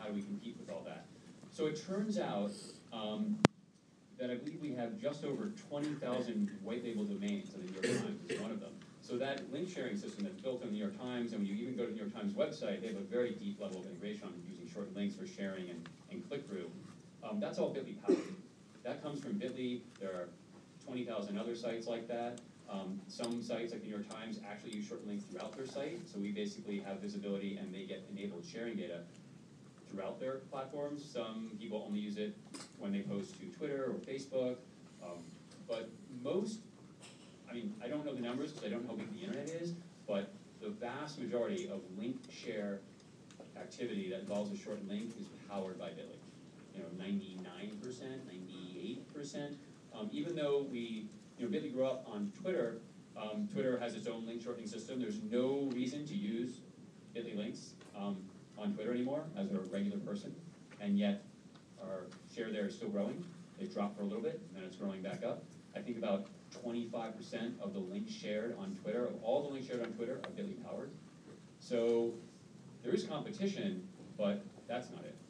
do we compete with all that? So it turns out that I believe we have just over 20,000 white label domains on the New York Times is one of them. So that link sharing system that's built on the New York Times, and when you even go to the New York Times website, they have a very deep level of integration on using short links for sharing and click-through. That's all Bitly powered. That comes from Bitly. There are 20,000 other sites like that. Some sites like the New York Times actually use short links throughout their site, so we basically have visibility and they get enabled sharing data throughout their platforms. Some people only use it when they post to Twitter or Facebook, but most, I mean, I don't know the numbers because I don't know how big the internet is, but the vast majority of link share activity that involves a short link is powered by Bitly. 99%, 98%. Even though Bitly grew up on Twitter, Twitter has its own link shortening system. There's no reason to use Bitly links on Twitter anymore as a regular person, and yet our share there is still growing. It dropped for a little bit, and then it's growing back up. I think about 25% of the links shared on Twitter, of all the links shared on Twitter, are Bitly powered. So there is competition, but that's not it.